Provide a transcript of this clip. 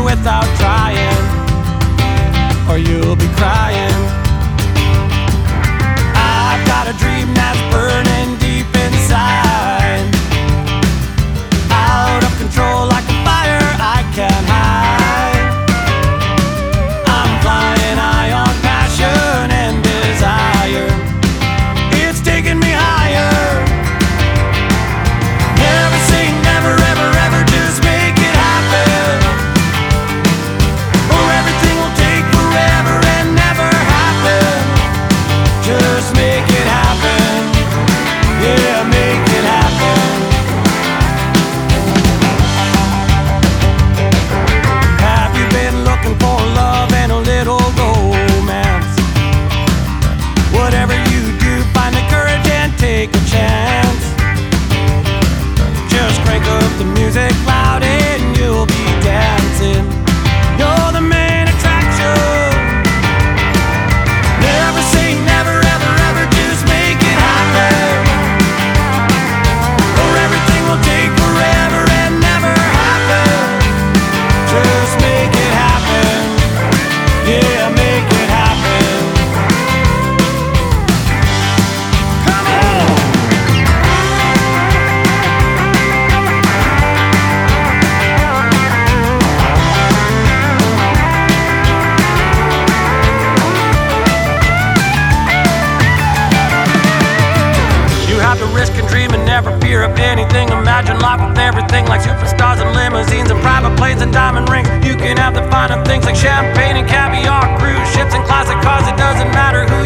without trying, or you'll be crying. I've got a dream that's burning deep inside, out of control like a fire I can't hide. I'm flying high on passion and desire. It's taking me higher. Never say never, ever, ever, just make it happen, or everything will take forever and never happen. Just make it happen. Yeah, make it happen. Have you been looking for love and a little romance? Whatever you do, find the courage and take a chance. Just crank up the music loud and you'll be dancing. You're the main attraction. Never say never, ever, ever, just make it happen, or everything will take forever and never happen. Just make it happen. Yeah, make it happen. Come on! You have to risk and dream and never fear of anything. Imagine life with everything like superstars and limousines and private planes and diamond rings. You can have the finer things like champagne and caviar, cruise ships and classic cars. It doesn't matter who